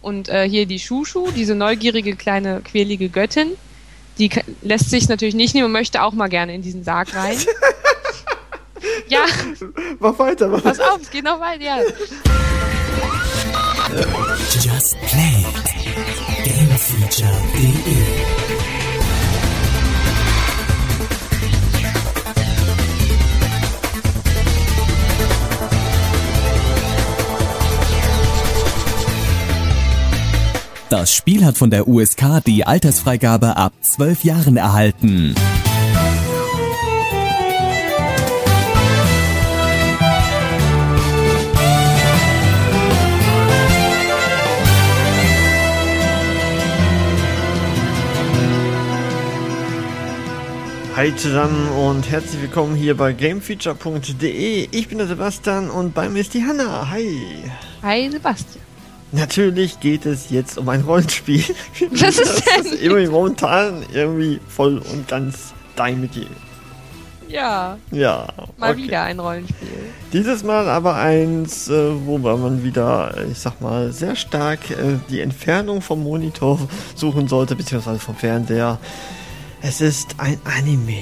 Und hier die Shushu, diese neugierige kleine quirlige Göttin, die lässt sich natürlich nicht nehmen und möchte auch mal gerne in diesen Sarg rein. Ja. Mach weiter. Pass auf, es geht noch weiter. Ja. Just Play. Gamefeature.de. Das Spiel hat von der USK die Altersfreigabe ab 12 Jahren erhalten. Hi zusammen und herzlich willkommen hier bei Gamefeature.de. Ich bin der Sebastian und bei mir ist die Hanna. Hi. Hi Sebastian. Natürlich geht es jetzt um ein Rollenspiel. Was ist denn? Das ist irgendwie momentan irgendwie voll und ganz dein Metier. Ja. Ja. Mal okay. wieder ein Rollenspiel. Dieses Mal aber eins, wobei man wieder, ich sag mal, sehr stark die Entfernung vom Monitor suchen sollte, beziehungsweise vom Fernseher. Es ist ein Anime.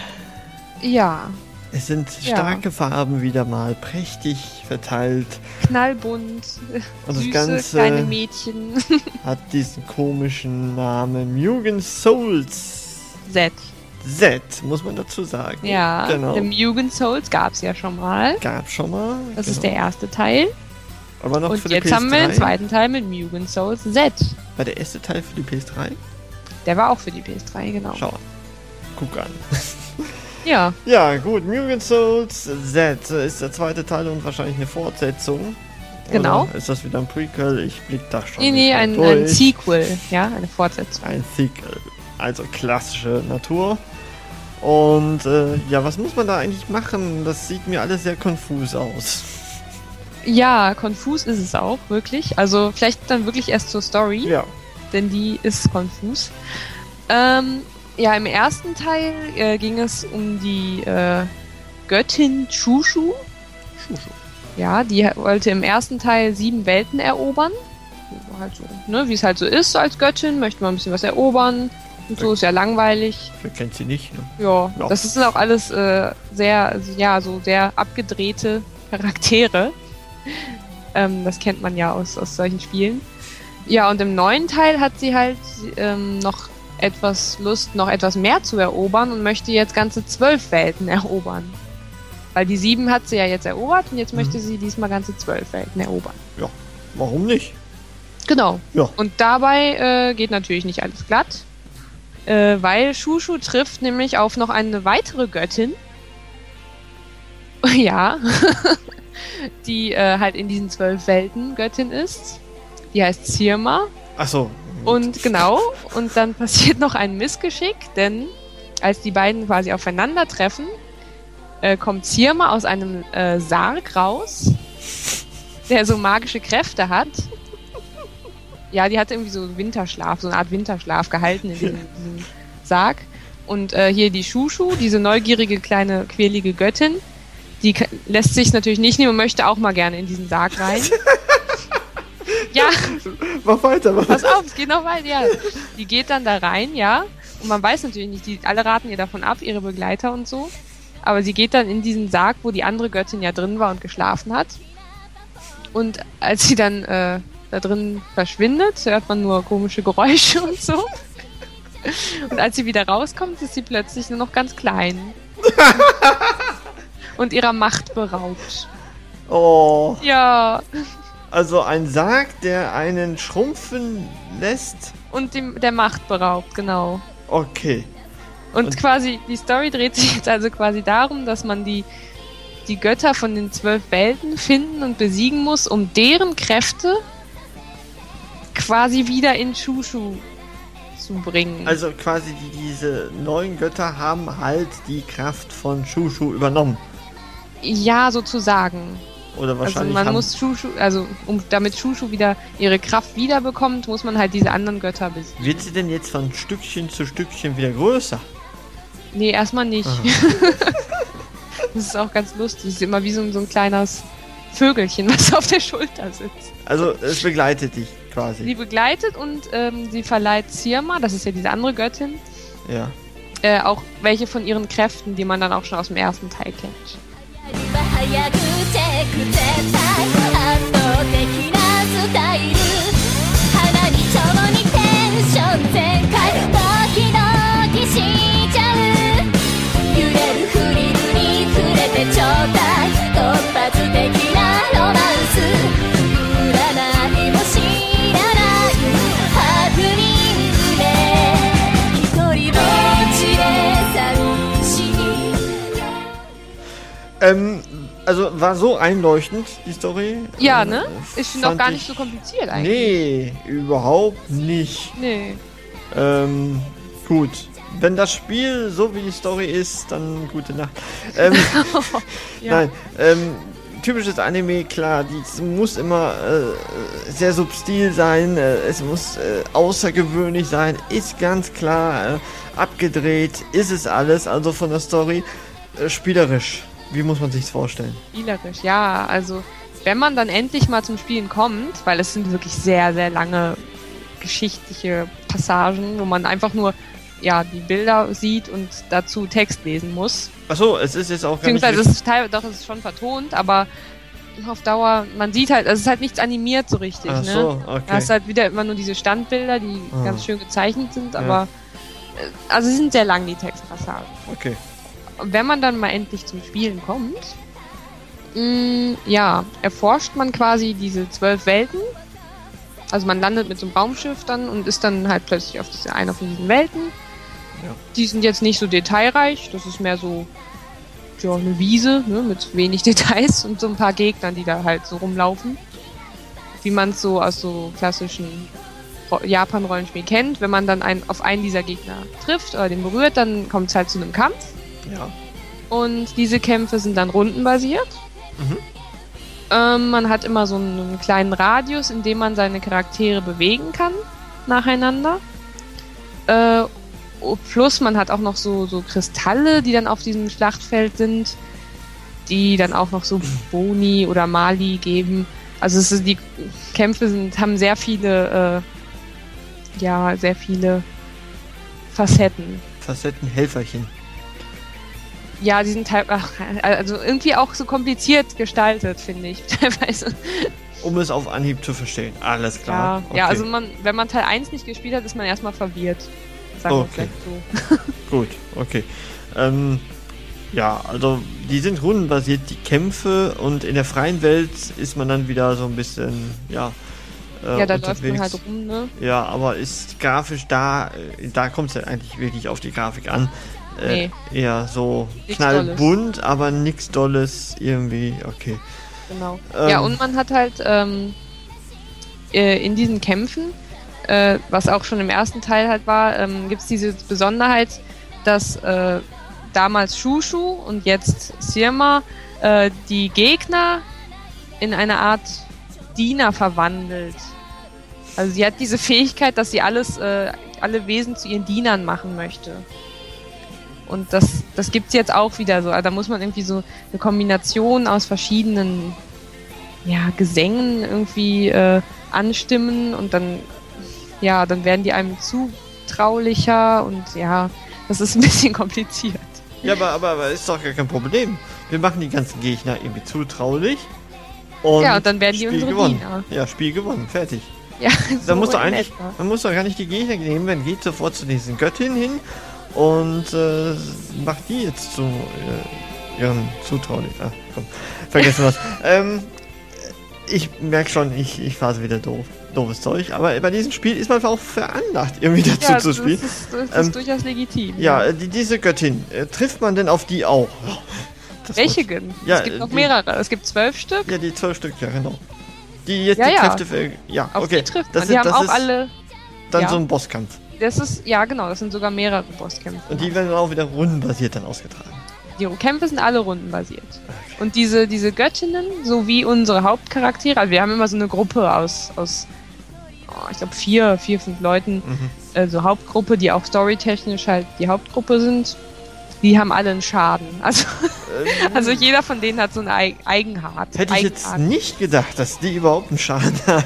Ja. Es sind starke Farben wieder mal, prächtig verteilt. Knallbunt, Und süße das Ganze kleine Mädchen. hat diesen komischen Namen Mugen Souls Z. Z, muss man dazu sagen. Ja, genau. im Mugen Souls gab es ja schon mal. Gab schon mal. Das genau. ist der erste Teil. Aber noch Und für die jetzt PS3. haben wir den zweiten Teil mit Mugen Souls Z. War der erste Teil für die PS3? Der war auch für die PS3, genau. Schau an. Guck an. Ja. Ja, gut. Mugen Souls Z ist der zweite Teil und wahrscheinlich eine Fortsetzung. Genau. Oder ist das wieder ein Prequel? Ich blick da schon. Nee, ein durch. Sequel, ja, eine Fortsetzung. Ein Sequel. Also klassische Natur. Und ja, was muss man da eigentlich machen? Das sieht mir alles sehr konfus aus. Ja, konfus ist es auch, wirklich. Also vielleicht dann wirklich erst zur Story, Ja. denn die ist konfus. Ja, im ersten Teil ging es um die Göttin Shushu. Ja, die wollte im ersten Teil 7 Welten erobern. Halt so, ne, wie es halt so ist als Göttin, möchte man ein bisschen was erobern. Und so ist ja langweilig. Wer kennt sie nicht, ne? Ja, Ja. das sind auch alles sehr abgedrehte Charaktere. Das kennt man ja aus solchen Spielen. Ja, und im neuen Teil hat sie halt noch etwas Lust, noch etwas mehr zu erobern und möchte jetzt ganze 12 Welten erobern. Weil die 7 hat sie ja jetzt erobert und jetzt möchte sie diesmal ganze 12 Welten erobern. Ja, warum nicht? Genau. Ja. Und dabei geht natürlich nicht alles glatt, weil Shushu trifft nämlich auf noch eine weitere Göttin. Ja. Die halt in diesen 12 Welten Göttin ist. Die heißt Cirma. Ach so. Und genau, und dann passiert noch ein Missgeschick, denn als die beiden quasi aufeinandertreffen, kommt Cirma aus einem Sarg raus, der so magische Kräfte hat. Ja, die hat irgendwie so Winterschlaf, so eine Art Winterschlaf gehalten in diesem Sarg. Und hier die Shushu, diese neugierige kleine quirlige Göttin, die lässt sich natürlich nicht nehmen und möchte auch mal gerne in diesen Sarg rein. Ja. Mach weiter. Pass auf, es geht noch weiter. Ja. Die geht dann da rein, ja. Und man weiß natürlich nicht, alle raten ihr davon ab, ihre Begleiter und so. Aber sie geht dann in diesen Sarg, wo die andere Göttin ja drin war und geschlafen hat. Und als sie dann da drin verschwindet, hört man nur komische Geräusche und so. Und als sie wieder rauskommt, ist sie plötzlich nur noch ganz klein. Und ihrer Macht beraubt. Oh. Ja. Also ein Sarg, der einen schrumpfen lässt? Und der Macht beraubt, genau. Okay. Und quasi, die Story dreht sich jetzt also quasi darum, dass man die Götter von den 12 Welten finden und besiegen muss, um deren Kräfte quasi wieder in Shushu zu bringen. Also quasi diese neuen Götter haben halt die Kraft von Shushu übernommen. Ja, sozusagen. Oder wahrscheinlich also man muss Shushu, also damit Shushu wieder ihre Kraft wiederbekommt, muss man halt diese anderen Götter besiegen. Wird sie denn jetzt von Stückchen zu Stückchen wieder größer? Nee, erstmal nicht. Das ist auch ganz lustig. Das ist immer wie so ein kleines Vögelchen, was auf der Schulter sitzt. Also es begleitet dich. quasi. Sie begleitet und sie verleiht Cirma, das ist ja diese andere Göttin, Ja. auch welche von ihren Kräften, die man dann auch schon aus dem ersten Teil kennt. Also war so einleuchtend, die Story. Ja, ne? Ich finde auch fand gar nicht so kompliziert eigentlich. Nee, überhaupt nicht. Nee. Gut. Wenn das Spiel so wie die Story ist, dann gute Nacht. Ja. Nein, typisches Anime, klar, die muss immer sehr subtil sein, es muss außergewöhnlich sein, ist ganz klar, abgedreht, ist es alles, also von der Story, spielerisch. Wie muss man sich's vorstellen? Spielerisch, ja. Also, wenn man dann endlich mal zum Spielen kommt, weil es sind wirklich sehr, sehr lange geschichtliche Passagen, wo man einfach nur die Bilder sieht und dazu Text lesen muss. Achso, es ist jetzt auch gar nicht... Beziehungsweise es ist schon vertont, aber auf Dauer, man sieht halt, es ist halt nichts animiert so richtig. Ach so, ne? okay. Da hast halt wieder immer nur diese Standbilder, die ganz schön gezeichnet sind, aber also sie sind sehr lang, die Textpassagen. Okay. Und wenn man dann mal endlich zum Spielen kommt, erforscht man quasi diese 12 Welten. Also man landet mit so einem Raumschiff dann und ist dann halt plötzlich auf einer von diesen Welten. Ja. Die sind jetzt nicht so detailreich, das ist mehr so eine Wiese, ne, mit wenig Details und so ein paar Gegnern, die da halt so rumlaufen. Wie man es so aus so klassischen Japan-Rollenspielen kennt. Wenn man dann auf einen dieser Gegner trifft oder den berührt, dann kommt es halt zu einem Kampf. Ja. Und diese Kämpfe sind dann rundenbasiert. Man hat immer so einen kleinen Radius, in dem man seine Charaktere bewegen kann, nacheinander. Plus man hat auch noch so Kristalle, die dann auf diesem Schlachtfeld sind, die dann auch noch so Boni oder Mali geben. Also die Kämpfe haben sehr viele, sehr viele Facetten. Facettenhelferchen. Ja, die sind halt, also irgendwie auch so kompliziert gestaltet, finde ich, teilweise. Um es auf Anhieb zu verstehen. Alles klar. Ja, also wenn man Teil 1 nicht gespielt hat, ist man erstmal verwirrt. Sagen wir vielleicht so. Gut, okay. Also die sind rundenbasiert, die Kämpfe, und in der freien Welt ist man dann wieder so ein bisschen, da läuft man halt rum, ne? Ja, aber ist grafisch da kommt es ja eigentlich wirklich auf die Grafik an. Nee. Eher so Nichts knallbunt, Dolles. aber nichts Dolles irgendwie, okay. Genau. Und man hat halt in diesen Kämpfen, was auch schon im ersten Teil halt war, gibt es diese Besonderheit, dass damals Shushu und jetzt Cirma die Gegner in eine Art Diener verwandelt. Also sie hat diese Fähigkeit, dass sie alle Wesen zu ihren Dienern machen möchte. Und das gibt's jetzt auch wieder so. Also da muss man irgendwie so eine Kombination aus verschiedenen Gesängen irgendwie anstimmen und dann werden die einem zutraulicher und das ist ein bisschen kompliziert. Ja, aber ist doch gar kein Problem. Wir machen die ganzen Gegner irgendwie zutraulich und dann werden die Spiel unsere gewonnen. Diener. Ja, Spiel gewonnen, fertig. Ja, so Man muss doch gar nicht die Gegner nehmen, man geht sofort zu diesen Göttinnen hin und macht die jetzt zu ihren zutraulich. Ach, komm, vergessen was. Ich merke schon, ich fahre wieder doofes Zeug, aber bei diesem Spiel ist man auch veranlagt, irgendwie dazu zu spielen. Das ist durchaus legitim. Ja, diese Göttin, trifft man denn auf die auch? Welche denn? Es gibt noch mehrere. Es gibt 12 Stück. Ja, die 12 Stück, ja genau. Die jetzt die Kräfte für... Ja, auf okay. Die trifft man. Die haben auch alle... Dann so ein Bosskampf. Das ist, genau, das sind sogar mehrere Bosskämpfe. Und die werden auch wieder rundenbasiert dann ausgetragen. Die Kämpfe sind alle rundenbasiert. Okay. Und diese Göttinnen, so wie unsere Hauptcharaktere, also wir haben immer so eine Gruppe aus ich glaube 4, 5 Leuten, so Hauptgruppe, die auch storytechnisch halt die Hauptgruppe sind, die haben alle einen Schaden. Also jeder von denen hat so eine Eigenart. Hätte ich jetzt nicht gedacht, dass die überhaupt einen Schaden haben.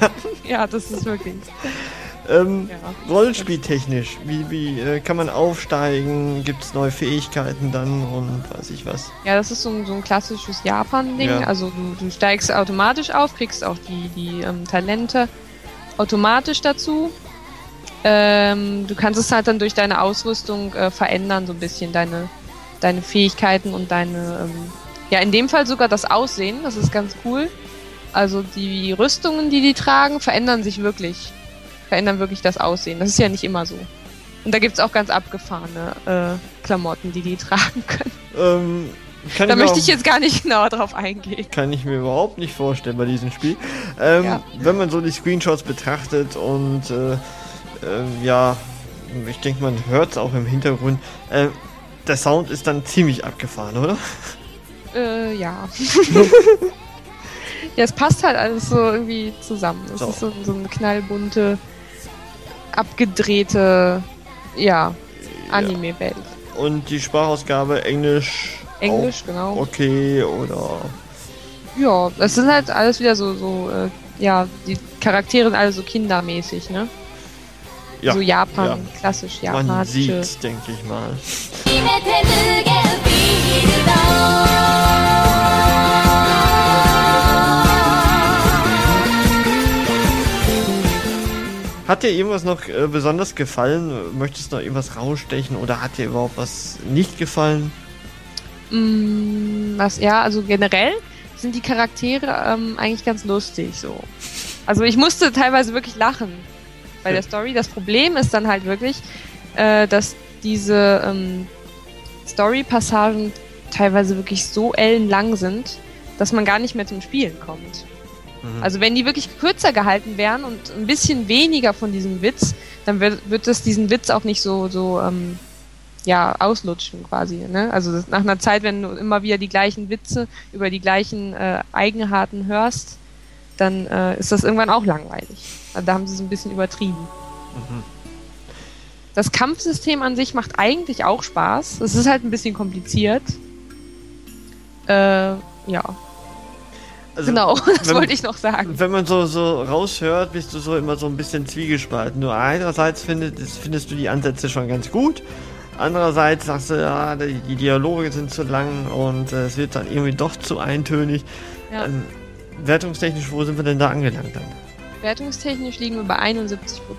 Ja, das ist wirklich. Rollenspieltechnisch, wie kann man aufsteigen? Gibt es neue Fähigkeiten dann und weiß ich was? Ja, das ist so ein klassisches Japan-Ding. Ja. Also du steigst automatisch auf, kriegst auch die Talente automatisch dazu. Du kannst es halt dann durch deine Ausrüstung verändern, so ein bisschen deine Fähigkeiten und in dem Fall sogar das Aussehen, das ist ganz cool. Also die Rüstungen, die tragen, verändern wirklich das Aussehen. Das ist ja nicht immer so. Und da gibt's auch ganz abgefahrene Klamotten, die tragen können. Da möchte ich jetzt gar nicht genauer drauf eingehen. Kann ich mir überhaupt nicht vorstellen bei diesem Spiel. Wenn man so die Screenshots betrachtet und ich denke, man hört es auch im Hintergrund, der Sound ist dann ziemlich abgefahren, oder? Ja. Ja, es passt halt alles so irgendwie zusammen. Es ist so eine knallbunte, abgedrehte, Anime-Welt. Und die Sprachausgabe Englisch, genau. Okay, oder? Ja, das sind halt alles wieder die Charaktere sind alle so kindermäßig, ne? Ja, so Japan, klassisch japanische. Man sieht, denke ich mal. Hat dir irgendwas noch besonders gefallen? Möchtest du noch irgendwas rausstechen oder hat dir überhaupt was nicht gefallen? Also generell sind die Charaktere eigentlich ganz lustig so. Also ich musste teilweise wirklich lachen bei der Story. Das Problem ist dann halt wirklich, dass diese Story-Passagen teilweise wirklich so ellenlang sind, dass man gar nicht mehr zum Spielen kommt. Also wenn die wirklich kürzer gehalten wären und ein bisschen weniger von diesem Witz, dann wird das diesen Witz auch nicht so auslutschen quasi. Ne? Also nach einer Zeit, wenn du immer wieder die gleichen Witze über die gleichen Eigenarten hörst, dann ist das irgendwann auch langweilig. Also da haben sie es ein bisschen übertrieben. Das Kampfsystem an sich macht eigentlich auch Spaß. Es ist halt ein bisschen kompliziert. Also, genau, das wollte ich noch sagen. Wenn man so raushört, bist du so immer so ein bisschen zwiegespalten. Nur einerseits findest du die Ansätze schon ganz gut, andererseits sagst du, die Dialoge sind zu lang und es wird dann irgendwie doch zu eintönig. Ja. Wertungstechnisch, wo sind wir denn da angelangt dann? Wertungstechnisch liegen wir bei 71%.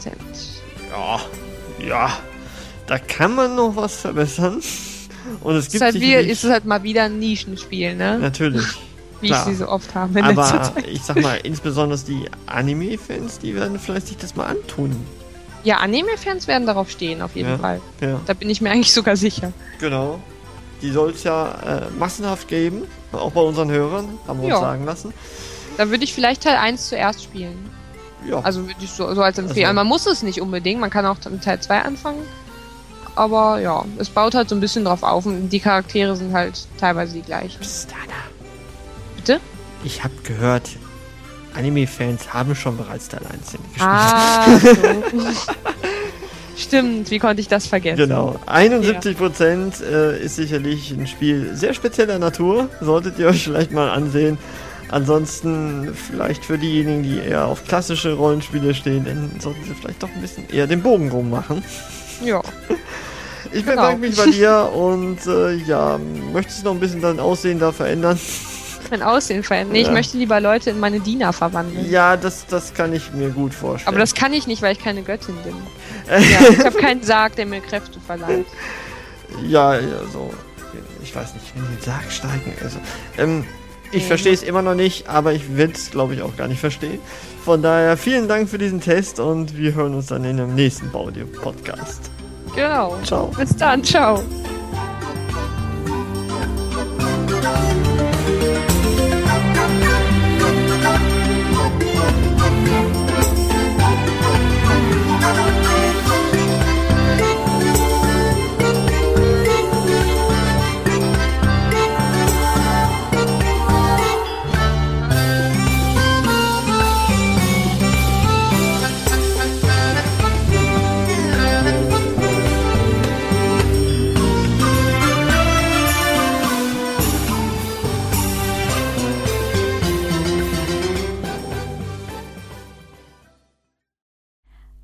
Ja, da kann man noch was verbessern. Und es gibt ist halt mal wieder ein Nischenspiel, ne? Natürlich. Wie ich sie so oft habe. Aber ich sag mal, insbesondere die Anime-Fans, die werden vielleicht sich das mal antun. Ja, Anime-Fans werden darauf stehen, auf jeden Fall. Ja. Da bin ich mir eigentlich sogar sicher. Genau. Die soll es ja massenhaft geben, auch bei unseren Hörern, haben wir uns sagen lassen. Da würde ich vielleicht Teil 1 zuerst spielen. Ja. Also würde ich so als Empfehlung. Man muss es nicht unbedingt, man kann auch mit Teil 2 anfangen. Aber ja, es baut halt so ein bisschen drauf auf und die Charaktere sind halt teilweise die gleichen. Psst, Anna. Bitte? Ich habe gehört, Anime-Fans haben schon bereits Teil 1 gespielt. So. Stimmt, wie konnte ich das vergessen? Genau, 71% ist sicherlich ein Spiel sehr spezieller Natur, solltet ihr euch vielleicht mal ansehen. Ansonsten vielleicht für diejenigen, die eher auf klassische Rollenspiele stehen, dann sollten sie vielleicht doch ein bisschen eher den Bogen rummachen. Ja. Ich bedanke mich bei dir und möchtest du noch ein bisschen dein Aussehen da verändern? Mein Aussehen verändern? Nee, ich möchte lieber Leute in meine Diener verwandeln. Ja, das kann ich mir gut vorstellen. Aber das kann ich nicht, weil ich keine Göttin bin. Ich habe keinen Sarg, der mir Kräfte verleiht. Ja, so. Ich weiß nicht, wenn die Sarg steigen. Also, ich verstehe es immer noch nicht, aber ich werde es, glaube ich, auch gar nicht verstehen. Von daher vielen Dank für diesen Test und wir hören uns dann in dem nächsten Baudio-Podcast. Genau. Ciao. Bis dann. Ciao.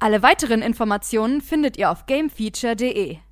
Alle weiteren Informationen findet ihr auf gamefeature.de.